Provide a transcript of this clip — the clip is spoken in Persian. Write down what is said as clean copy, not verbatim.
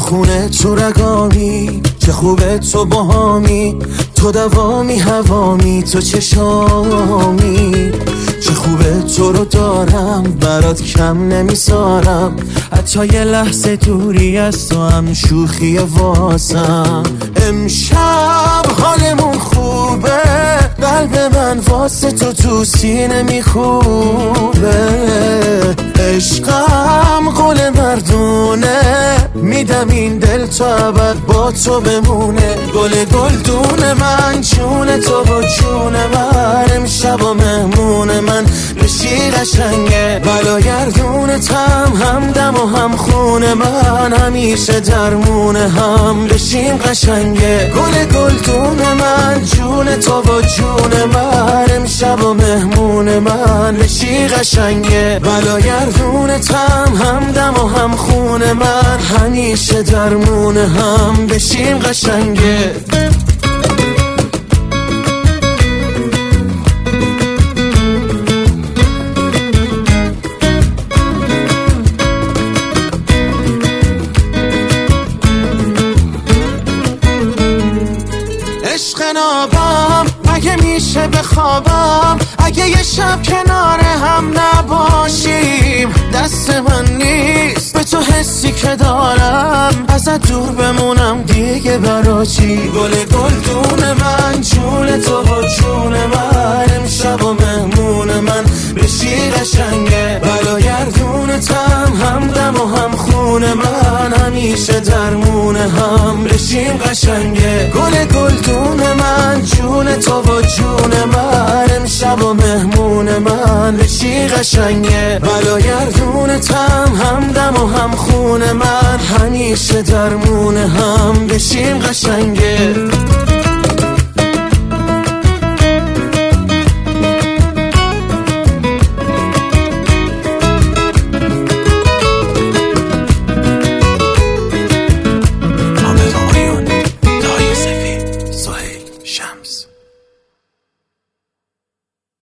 خونه تو رگامی، چه خوبه تو باهامی، تو دوامی هوامی، تو چشامی. چه خوبه تو رو دارم، برات کم نمیسارم، حتی یه لحظه دوری از تو هم شوخی واسم. امشب حالمون خوبه، قلب من واسه تو سینه میخوبه. عشقم قول مردونه، میدم این دل تا ابد با تو بمونه. گل گلدون من، جون تو و جون من، امشب و مهمون من بشی قشنگه. بلاگردونتم، همدم و هم خون من، همیشه درمون هم بشیم قشنگه. گل گلدون من، جون تو و جون من، امشب و مهمون من بشی قشنگه. بلاگردونتم، همدم و هم خون من، همیشه درمون هم بشیم قشنگه. عشق نابم اگه میشه بخوابم، اگه یه شب کنار هم نباشیم. دست من نیست به تو حسی که دارم، ازت دور بمونم دیگه برا چی؟ گل گلدون من، جون تو و جون من، امشب و مهمون من بشی قشنگه. بلاگردونتم، همدم و هم خون من، همیشه درمون هم بشیم قشنگه. گل گلدون من، جون تو و جون من، امشب و مهمون من بشی قشنگه. بلاگردونتم، همدم و هم خون من، همیشه درمون هم بشیم قشنگه.